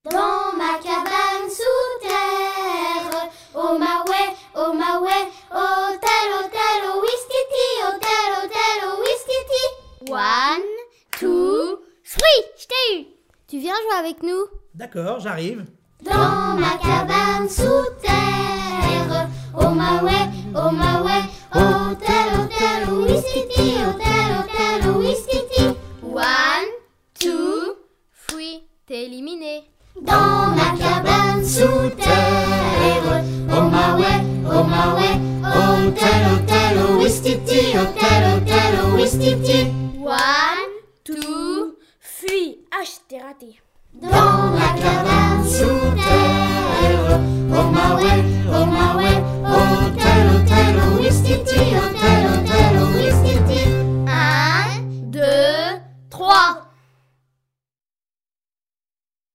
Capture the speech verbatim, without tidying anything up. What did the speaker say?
Dans ma cabane sous terre, oh ma ouais, oh ma ouais, hôtel, hôtel, oh whiskity, hôtel, hôtel, oh whiskity. One, two, three, je t'ai eu. Tu viens jouer avec nous? D'accord, j'arrive. Dans ma cabane sous terre, oh ma ouais, oh ma ouais, hôtel, hôtel, oh whiskity, hôtel, hôtel, oh whiskity. One, two, three, t'es éliminé. Dans ma cabane sous terre, oh ma ouais, oh ma ouais, hôtel, hôtel, oh whiskity, hôtel, hôtel, oh whiskity. One, two, three. Ah, je t'ai raté. Dans